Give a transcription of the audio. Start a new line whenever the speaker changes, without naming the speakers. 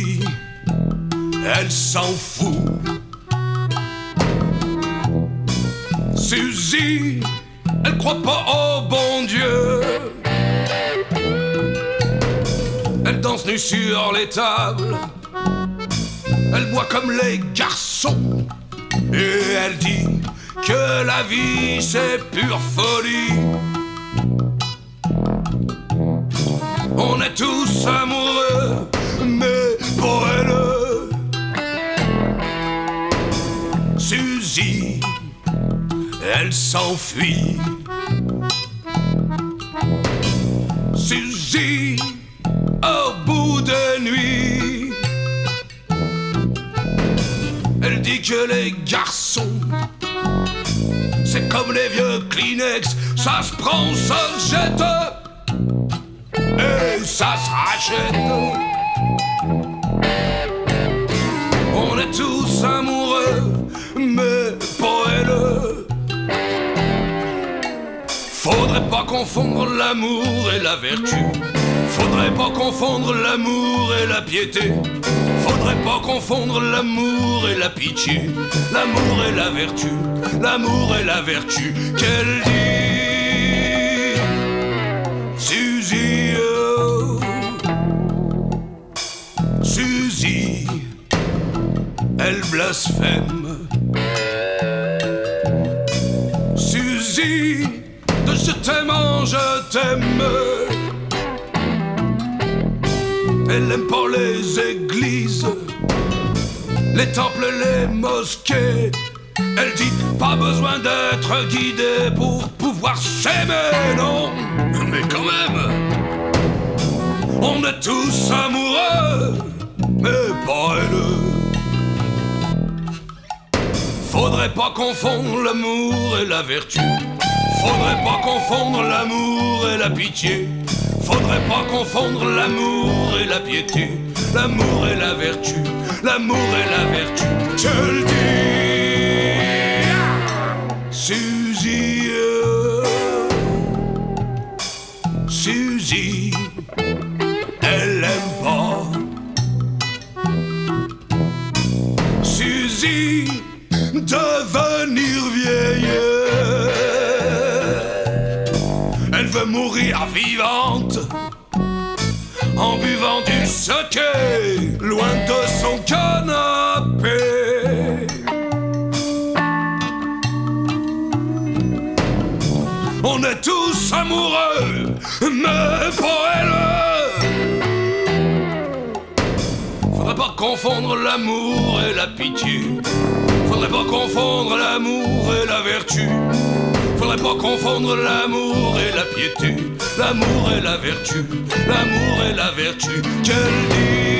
Suzy, elle s'en fout. Suzy, elle croit pas au bon Dieu. Elle danse nue sur les tables. Elle boit comme les garçons. Et elle dit que la vie c'est pure folie. On est tous amoureux, mais pour elle, Suzy, elle s'enfuit. Suzy, au bout de nuit, elle dit que les garçons, c'est comme les vieux Kleenex, ça se prend, ça se jette, et ça se rachète. On est tous amoureux, mais pour elle, faudrait pas confondre l'amour et la vertu. Faudrait pas confondre l'amour et la piété. Faudrait pas confondre l'amour et la pitié. L'amour et la vertu, l'amour et la vertu. Qu'elle dit, Suzy, oh, Suzy, elle blasphème. Suzy, de je t'aime en je t'aime. Elle aime pas les églises, les temples, les mosquées. Elle dit pas besoin d'être guidé pour pouvoir s'aimer, non. Mais quand même, on est tous amoureux, mais pas elle. Faudrait pas confondre l'amour et la vertu. Faudrait pas confondre l'amour et la pitié. Faudrait pas confondre l'amour et la piété. L'amour et la vertu, l'amour et la vertu. Je le dis, Suzy, Suzy, elle aime pas. Suzy, devenir vieille. Elle veut mourir vivante en buvant du saké loin de son canapé. On est tous amoureux, mais pour elle, faudrait pas confondre l'amour et la pitié. Faudrait pas confondre l'amour et la vertu. Faudrait pas confondre l'amour et la piété. L'amour et la vertu, l'amour et la vertu. Qu'elle dit.